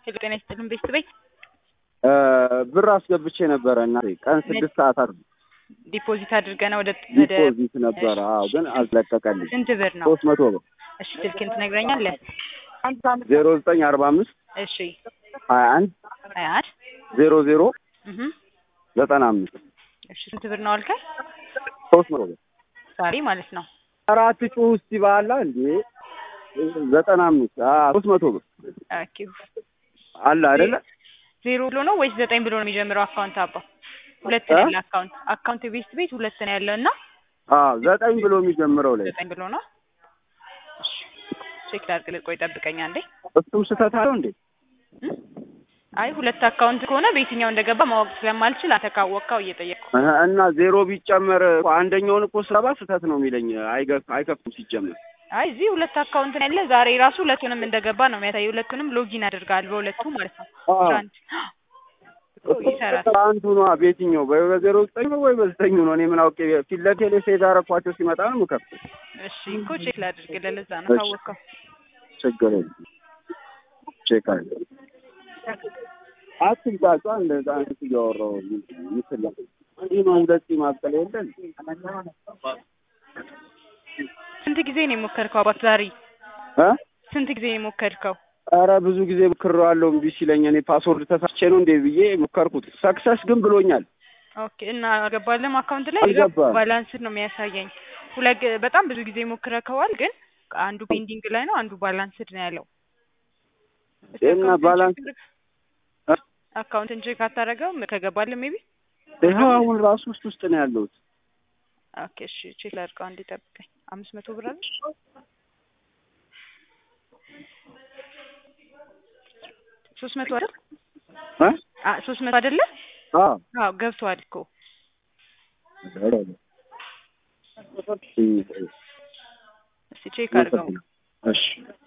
ጤና ይስጥልን ቤተሰቤ ብር አስገብቼ ነበር እና ቀን 6 ሰዓታት ዲፖዚት አድርገና ወደ ዲፖዚት ነበር። አዎ ግን አልለቀቀልኝ። ስንት ብር ነው? 300 ብር። እሺ ስልክህን ትነግረኛለህ? 0945 እሺ 21 00 95 እሺ ስንት ብር ነው አልከኝ? 300 ብር ዛሬ ማለት ነው። አራት ጩህ እስቲ ባላ እንዴ 95 300 ብር ኦኬ አለ አይደለ? 0 ብሎ ነው ወይስ 9 ብሎ ነው የሚጀምረው አካውንት አባ? ሁለት ነው ያለው አካውንት ቤት ሁለት ነው ያለውና 9 ብሎ የሚጀምረው ላይ 9 ብሎ ነው። እሺ ቼክ ላድርግ። ቆይ ጠብቀኝ አንዴ። እሱም ስህተት አለው እንዴ? አይ ሁለት አካውንት ከሆነ በየትኛው እንደገባ ማወቅ ስለማልችል አንተ ካወቅከው እየጠየቅኩ እና 0 ቢጨመር አንደኛውን እኮ ስራባ ስህተት ነው የሚለኝ። አይከፍም ሲጀመር። አይ እዚህ ሁለት አካውንት ነው ያለ። ዛሬ ራሱ ሁለቱንም እንደገባ ነው የሚያሳየው። ሁለቱንም ሎጊን አድርጋል በሁለቱ ማለት ነው። ትራንት ይሰራል። አንዱ ነው በየትኛው በ09 ወይ በ9 ነው? እኔ ምን አውቄ ፊት ለፊት ላይ ሴት አረኳቸው ሲመጣ ነው የምከፍተው። እሺ እኮ ቼክ ላድርግ። ለዛ ነው ካወቅከው ችግር የለም። ቼክ አድርግ። አትንጫጫ እንደዛ አንተ እያወራሁ ምስል እንዴ ነው ሁለት ማብቀል የለም። ስንት ጊዜ ነው የሞከርከው አባት ዛሬ? ስንት ጊዜ ነው የሞከርከው? ኧረ ብዙ ጊዜ ሞክሬዋለሁ እምቢ ሲለኝ እኔ ፓስወርድ ተሳስቼ ነው እንዴ ብዬ ሞከርኩት። ሰክሰስ ግን ብሎኛል። ኦኬ እና ገባለም አካውንት ላይ ባላንስ ነው የሚያሳየኝ። በጣም ብዙ ጊዜ ሞክረከዋል ግን አንዱ ፔንዲንግ ላይ ነው አንዱ ባላንስድ ነው ያለው። እና ባላንስ አካውንት እንጂ ካታረጋው ከገባለ ሜቢ ይሄው አሁን ራሱ ውስጥ ነው ያለው። ኦኬ እሺ ቼክ ላድርገው አንዴ ጠብቀኝ። 500 ብር አይደል? 300 አይደል? 300 አይደለ? አዎ ገብቷል እኮ። እሺ ቼክ አድርገው። እሺ